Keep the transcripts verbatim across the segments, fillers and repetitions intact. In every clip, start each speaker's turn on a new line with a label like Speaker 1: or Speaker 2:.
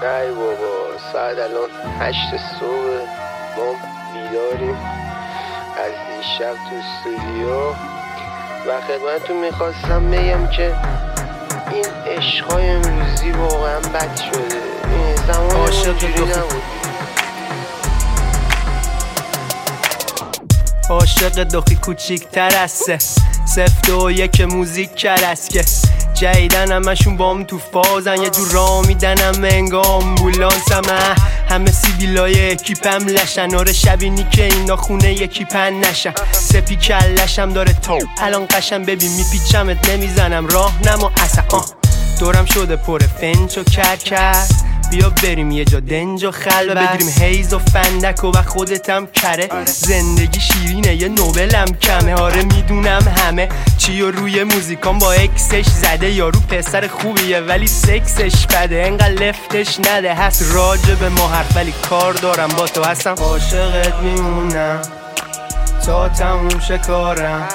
Speaker 1: ای بابا ساعت الان هشت صبح، ما بیداریم از دیشب تو استودیو و خدمتتون میخواستم بگم که این عشقای امروزی واقعا بد شده. این زمان اونجوری نبود.
Speaker 2: عاشق دخی کوچیک تر از سه سفت و یک موزیک کرست که جیدن همشون بام تو فازن، یه جور را میدنم انگا آمبولانسم. همه سیبیلای اکیپم لشن، آره شبینی که اینا خونه یکی پن نشن. سپی کلشم داره تا الان قشم، ببین میپیچمت نمیزنم راه نما اصلا. آه دورم شده پر فنج و کرکر، بیا بریم یه جا دنج و خلوه، بگیریم هیز و فندک و خودتم کره. زندگی شیرینه یه نوبلم کمه، آره میدونم همه چی و روی موزیکان با اکسش زده. یارو پسر خوبیه ولی سکسش بده، انقدر لفتش نده. هست راجع به ما حرف ولی کار دارم با تو، هستم عاشقت میمونم تا تموم شه کارم.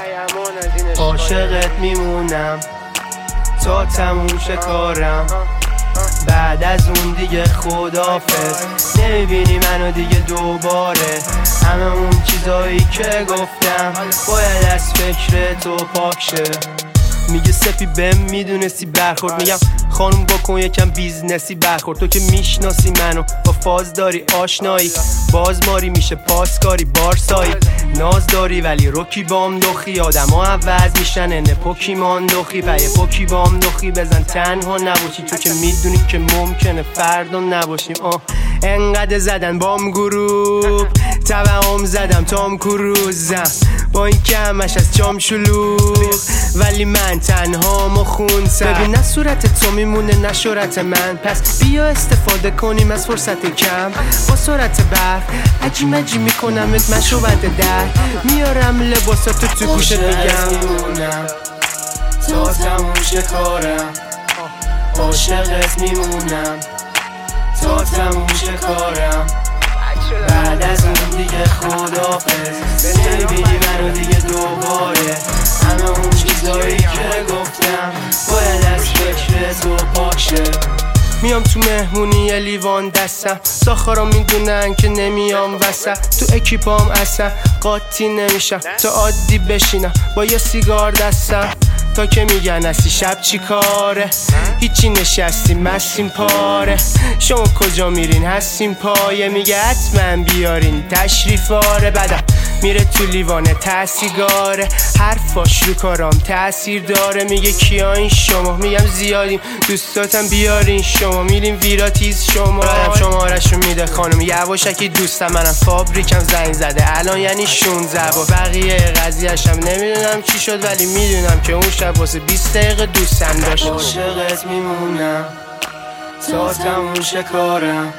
Speaker 2: عاشقت میمونم تا تموم شه کارم. بعد از اون دیگه خدافظ، نمیبینی منو دیگه دوباره. همه اون چیزایی که گفتم باید از فکر تو پاک شه. میگه سپی بهم میدونستی برخورد، میگم خانوم بکن یکم بیزنسی برخورد. تو که میشناسی منو با فاز داری آشنایی، بازماری میشه پاسکاری بارسایی. ناز داری ولی روکی بام دخی، آدم ها عوض میشن انه پوکیمان دخی. پایه پوکی بام دخی بزن تنها نباشی، تو که میدونی که ممکنه فردا نباشیم. آه انقدر زدن بام گروپ توهم زدم تام کروزم، با این که همش از چام شلوغ ولی من تنها ما خونسم. ببین نه صورت تو میمونه نه شورت من، پس بیا استفاده کنیم از فرصت کم. با سرعت برق عجی مجی میکنمت مشروبت در، میارم لباساتو تو گوشت میگم میمونم تا تموم شه کارم. عاشقت میمونم تا تموم شه کارم. بعد از اون دیگه خدافظ، نمیبینی منو دیگه دوباره. همه اون چیزایی که گفتم باید از فکر تو پاک شه. میام تو مهمونی یه لیوان دستم، ساخارا میدونن که نمیام وسط. تو اکیپام اصلا قاطی نمیشم تا عادی بشینم با یه سیگار دستم. تا که میگن هستی شب چی کاره، هیچی نشستی مستیم پاره. شما کجا میرین هستیم پایه، میگه حتما بیارین تشریفاره. بعدم میره تو لیوانه تسیگاره، حرفاش رو کارام تاثیر داره. میگه کیا این شما، میگم زیادیم دوستاتم بیارین شما. میریم ویراتیز شما رم شمارشو میده خانم یواشکی دوستم. منم فابریکم زنگ زده الان یعنی شونزده با بقیه قضیهشم نمیدونم چی شد، ولی میدونم که اون شب واسه بیست دقیقه دوستم داشت. عاشقت میمونم تا تموم شه کارم.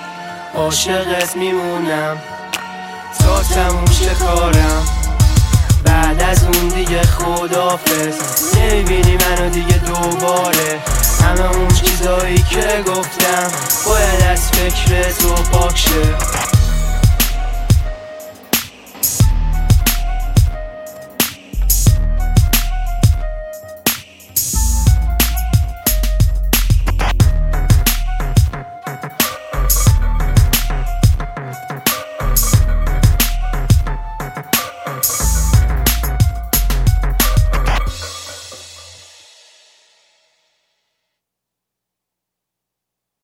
Speaker 2: عاشقت میمونم تا تموم شه کارم. بعد از اون دیگه خدافظ، نمیبینی منو دیگه دوباره. همه اون چیزایی که گفتم باید از فکر تو